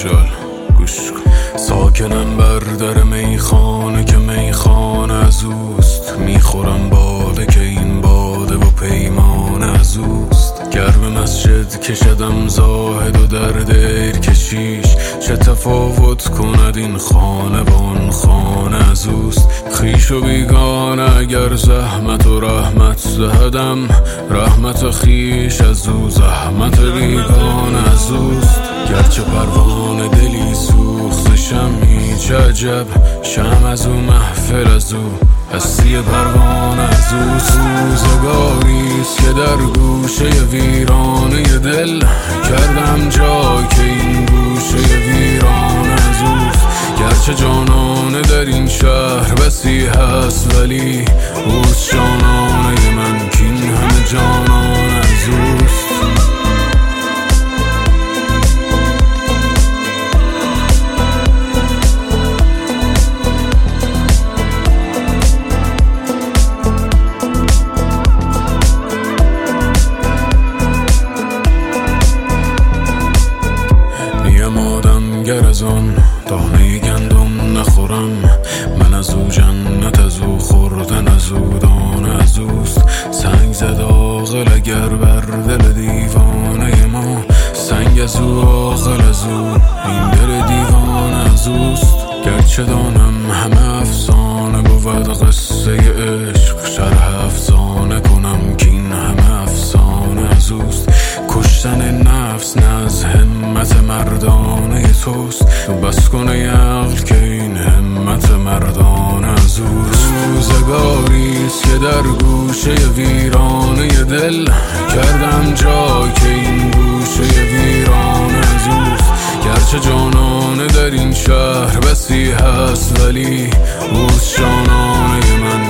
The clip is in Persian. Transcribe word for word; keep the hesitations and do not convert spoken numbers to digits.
خوشحال گوش کن. ساکنم بر در میخانه که میخانه از اوست، میخورم باده که این باده و پیمان از اوست. گر به مسجد کشدم زاهد و در دیر کشیش، چه تفاوت کند این خانه با آن خانه از اوست. خویش و بیگانه اگر زحمت و رحمت دهدم، رحمت خویش از او زحمت بیگانه از اوست. گرچه پروانه دلی سوخت شمعی، چه عجب شمع از او محفل از او هستی پروانه از اوست. روزگاریست که در گوشه ویرانه دل کردم جای که این گوشه ویرانه از اوست. گرچه جانانه در این شهر بسی هست، ولی اوست جانانه من که این همه جانانه از اوست. گر از آن دانه گندم نخورم، من از او جنت از او خوردن از او دانه از اوست. سنگ زد عاقل اگر بر دل دیوانه ما، سنگ از او عاقل از او این دل دیوانه از اوست. گرچه دانم همه افسانه بود قصه عشق، شرح افسانه کنم که این همه افسانه از اوست. کشتن نفس نه از همت مردانه توست، بس کنه عقل که این همت مردانه از اوست. روزگاریست که در گوشه ویرانه دل کردم جای که این گوشه ویرانه از اوست. گرچه جانانه در این شهر بسی هست، ولی اوست جانانه من